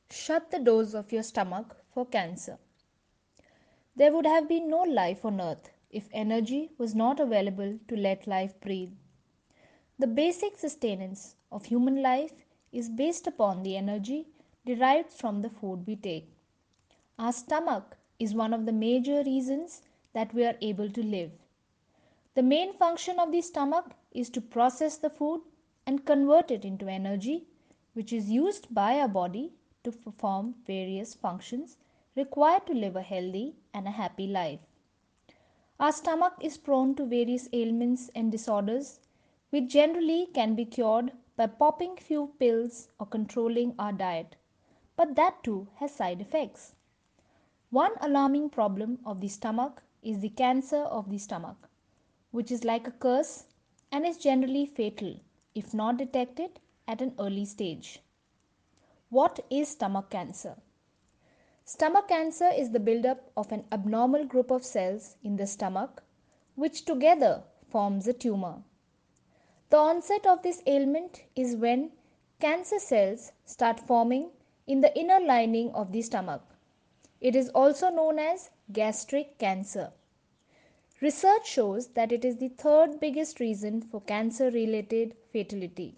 Shut the doors of your stomach for cancer. There would have been no life on earth if energy was not available to let life breathe. The basic sustenance of human life is based upon the energy derived from the food we take. Our stomach is one of the major reasons that we are able to live. The main function of the stomach is to process the food and convert it into energy, which is used by our body to perform various functions required to live a healthy and a happy life. Our stomach is prone to various ailments and disorders, which generally can be cured by popping few pills or controlling our diet, but that too has side effects. One alarming problem of the stomach is the cancer of the stomach, which is like a curse and is generally fatal if not detected at an early stage. What is stomach cancer? Stomach cancer is the buildup of an abnormal group of cells in the stomach, which together forms a tumor. The onset of this ailment is when cancer cells start forming in the inner lining of the stomach. It is also known as gastric cancer. Research shows that it is the third biggest reason for cancer-related fatality.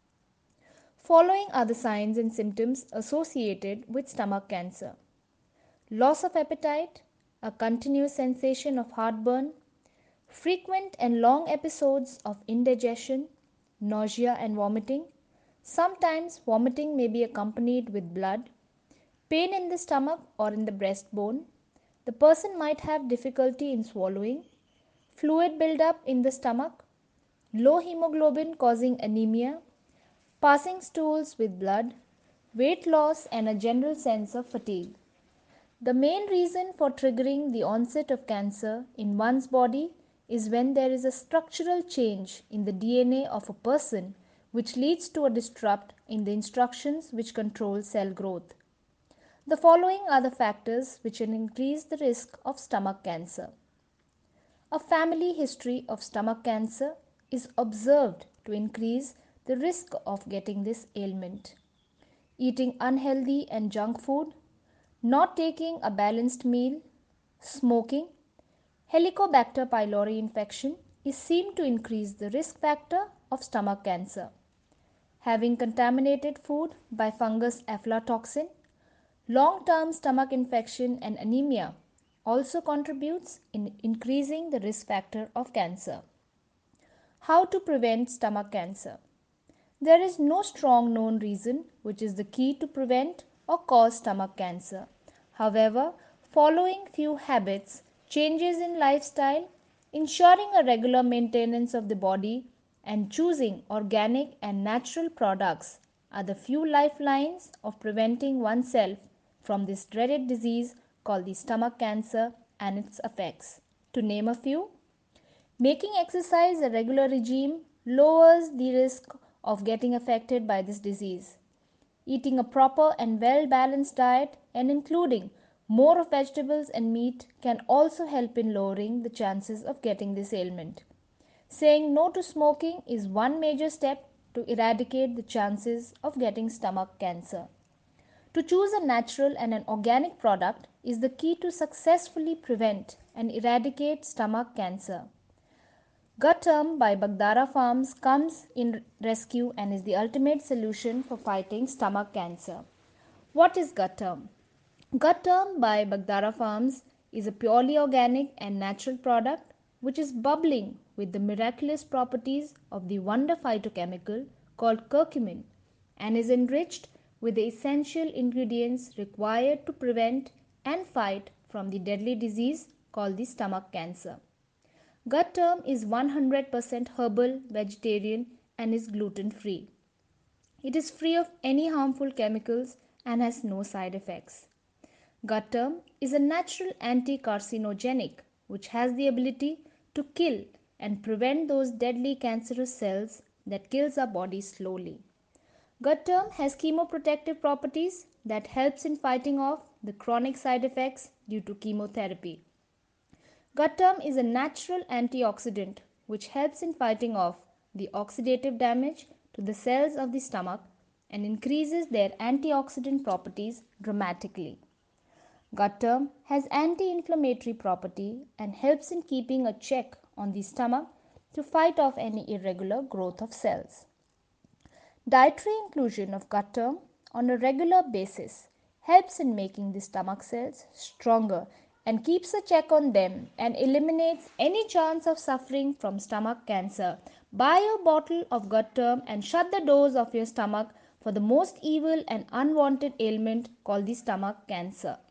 Following are the signs and symptoms associated with stomach cancer: loss of appetite, a continuous sensation of heartburn, frequent and long episodes of indigestion, nausea and vomiting. Sometimes vomiting may be accompanied with blood, pain in the stomach or in the breastbone. The person might have difficulty in swallowing, fluid buildup in the stomach, low hemoglobin causing anemia, passing stools with blood, weight loss, and a general sense of fatigue. The main reason for triggering the onset of cancer in one's body is when there is a structural change in the DNA of a person which leads to a disrupt in the instructions which control cell growth. The following are the factors which can increase the risk of stomach cancer. A family history of stomach cancer is observed to increase the risk of getting this ailment. Eating unhealthy and junk food, not taking a balanced meal, smoking, Helicobacter pylori infection is seen to increase the risk factor of stomach cancer. Having contaminated food by fungus aflatoxin, long-term stomach infection and anemia also contributes in increasing the risk factor of cancer. How to prevent stomach cancer? There is no strong known reason which is the key to prevent or cause stomach cancer. However, following few habits, changes in lifestyle, ensuring a regular maintenance of the body, and choosing organic and natural products are the few lifelines of preventing oneself from this dreaded disease called the stomach cancer and its effects. To name a few, making exercise a regular regime lowers the risk of getting affected by this disease. Eating a proper and well-balanced diet and including more of vegetables and meat can also help in lowering the chances of getting this ailment. Saying no to smoking is one major step to eradicate the chances of getting stomach cancer. To choose a natural and an organic product is the key to successfully prevent and eradicate stomach cancer. Gutterm by Bagdara Farms comes in rescue and is the ultimate solution for fighting stomach cancer. What is Gutterm? Gutterm by Bagdara Farms is a purely organic and natural product which is bubbling with the miraculous properties of the wonder phytochemical called curcumin and is enriched with the essential ingredients required to prevent and fight from the deadly disease called the stomach cancer. Gutterm is 100% herbal, vegetarian and is gluten free. It is free of any harmful chemicals and has no side effects. Gutterm is a natural anti-carcinogenic which has the ability to kill and prevent those deadly cancerous cells that kills our body slowly. Gutterm has chemoprotective properties that helps in fighting off the chronic side effects due to chemotherapy. Gutterm is a natural antioxidant which helps in fighting off the oxidative damage to the cells of the stomach and increases their antioxidant properties dramatically. Gutterm has anti-inflammatory property and helps in keeping a check on the stomach to fight off any irregular growth of cells. Dietary inclusion of gutterm on a regular basis helps in making the stomach cells stronger and keeps a check on them and eliminates any chance of suffering from stomach cancer. Buy a bottle of gutterm and shut the doors of your stomach for the most evil and unwanted ailment called the stomach cancer.